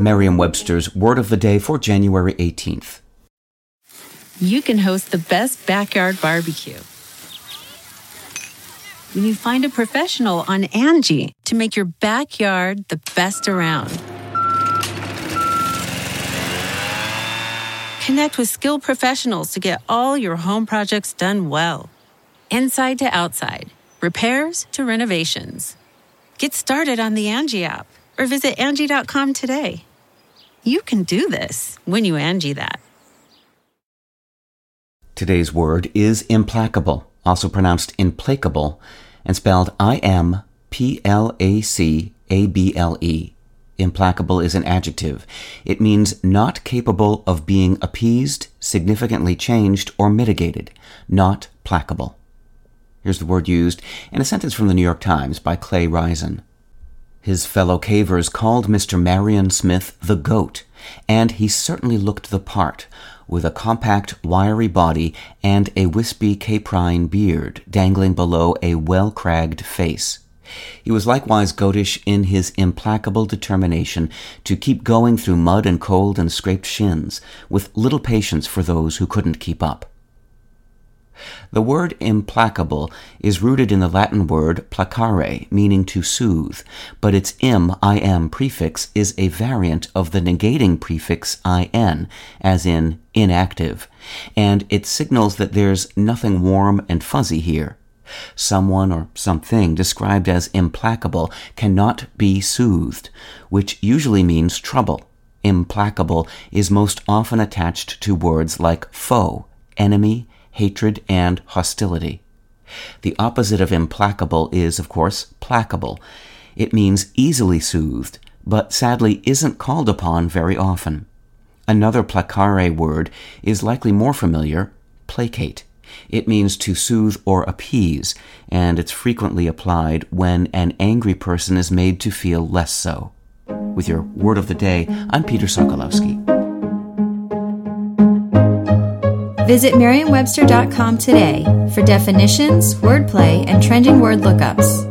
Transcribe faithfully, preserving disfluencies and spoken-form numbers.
Merriam-Webster's Word of the Day for January eighteenth. You can host the best backyard barbecue when you find a professional on Angie to make your backyard the best around. Connect with skilled professionals to get all your home projects done well. Inside to outside, repairs to renovations. Get started on the Angie app or visit Angie dot com today. You can do this when you Angie that. Today's word is implacable, also pronounced implacable, and spelled I M P L A C A B L E. Implacable is an adjective. It means not capable of being appeased, significantly changed, or mitigated. Not placable. Here's the word used in a sentence from the New York Times by Clay Risen. His fellow cavers called Mister Marion Smith the Goat, and he certainly looked the part, with a compact, wiry body and a wispy caprine beard dangling below a well-cragged face. He was likewise goatish in his implacable determination to keep going through mud and cold and scraped shins, with little patience for those who couldn't keep up. The word implacable is rooted in the Latin word placare, meaning to soothe, but its im, im prefix is a variant of the negating prefix in, as in inactive, and it signals that there's nothing warm and fuzzy here. Someone or something described as implacable cannot be soothed, which usually means trouble. Implacable is most often attached to words like foe, enemy, hatred, and hostility. The opposite of implacable is, of course, placable. It means easily soothed, but sadly isn't called upon very often. Another placare word is likely more familiar, placate. It means to soothe or appease, and it's frequently applied when an angry person is made to feel less so. With your Word of the Day, I'm Peter Sokolowski. Visit Merriam Webster dot com today for definitions, wordplay, and trending word lookups.